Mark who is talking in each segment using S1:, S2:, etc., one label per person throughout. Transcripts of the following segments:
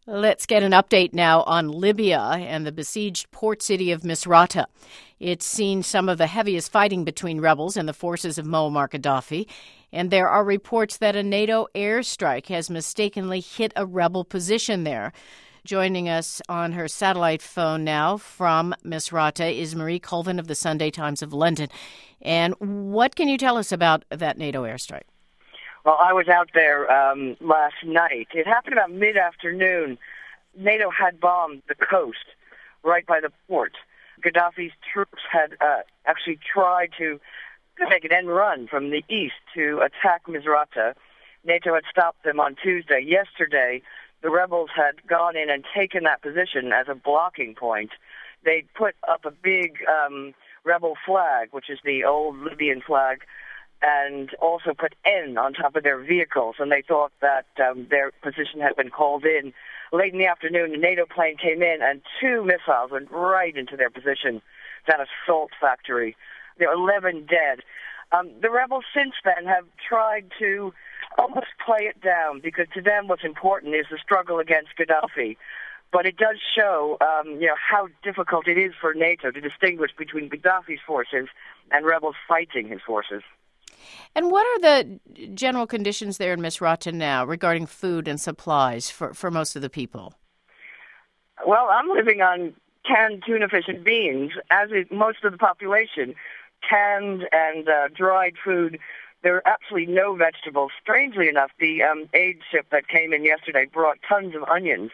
S1: Let's get an update now on Libya and the besieged port city of Misrata. It's seen some of the heaviest fighting between rebels and the forces of Muammar Gaddafi, and there are reports that a NATO airstrike has mistakenly hit a rebel position there. Joining us on her satellite phone now from Misrata is Marie Colvin of the Sunday Times of London. And what can you tell us about that NATO airstrike?
S2: Well, I was out there last night. It happened about mid-afternoon. NATO had bombed the coast right by the port. Gaddafi's troops had actually tried to make an end run from the east to attack Misrata. NATO had stopped them on Tuesday. Yesterday, the rebels had gone in and taken that position as a blocking point. They put up a big rebel flag, which is the old Libyan flag, and also put N on top of their vehicles, and they thought that their position had been called in. Late in the afternoon, a NATO plane came in, and 2 missiles went right into their position, that assault factory. There are 11 dead. The rebels since then have tried to almost play it down, because to them what's important is the struggle against Gaddafi. But it does show, how difficult it is for NATO to distinguish between Gaddafi's forces and rebels fighting his forces.
S1: And what are the general conditions there in Misrata now regarding food and supplies for most of the people?
S2: Well, I'm living on canned tuna fish and beans, as is most of the population. Canned and dried food. There are absolutely no vegetables. Strangely enough, the aid ship that came in yesterday brought tons of onions.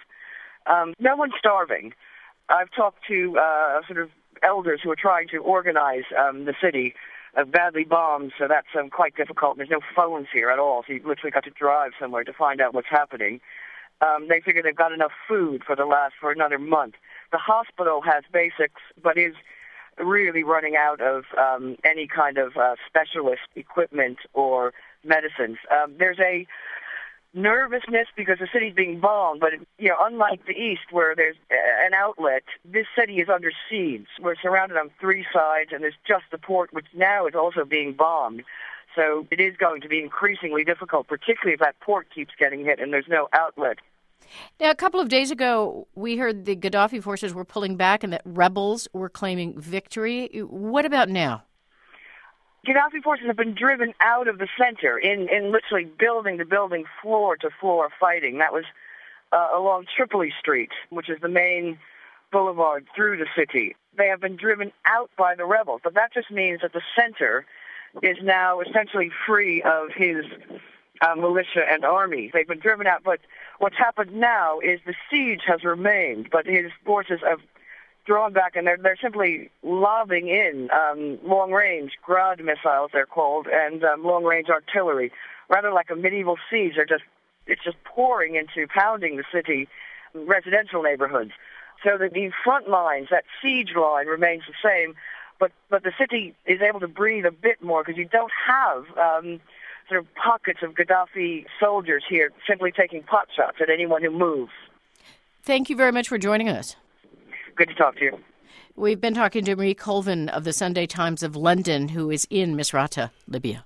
S2: No one's starving. I've talked to sort of elders who are trying to organize the city. Badly bombed, so that's quite difficult. There's no phones here at all, so you've literally got to drive somewhere to find out what's happening. They figure they've got enough food for another month. The hospital has basics, but is really running out of any kind of specialist equipment or medicines. There's a nervousness because the city's being bombed, but unlike the east where there's an outlet, this city is under siege. We're surrounded on 3 sides, and there's just the port, which now is also being bombed. So it is going to be increasingly difficult, particularly if that port keeps getting hit and there's no outlet.
S1: Now, a couple of days ago, we heard the Gaddafi forces were pulling back and that rebels were claiming victory. What about now?
S2: Gaddafi forces have been driven out of the center in literally building to building, floor to floor fighting. That was along Tripoli Street, which is the main boulevard through the city. They have been driven out by the rebels, but that just means that the center is now essentially free of his militia and army. They've been driven out, but what's happened now is the siege has remained, but his forces have drawn back, and they're simply lobbing in long-range Grad missiles, they're called, and long-range artillery. Rather like a medieval siege, it's just pouring into pounding the city, residential neighborhoods. So that the front lines, that siege line, remains the same, but the city is able to breathe a bit more because you don't have sort of pockets of Gaddafi soldiers here simply taking pot shots at anyone who moves.
S1: Thank you very much for joining us.
S2: Good to talk to you.
S1: We've been talking to Marie Colvin of the Sunday Times of London, who is in Misrata, Libya.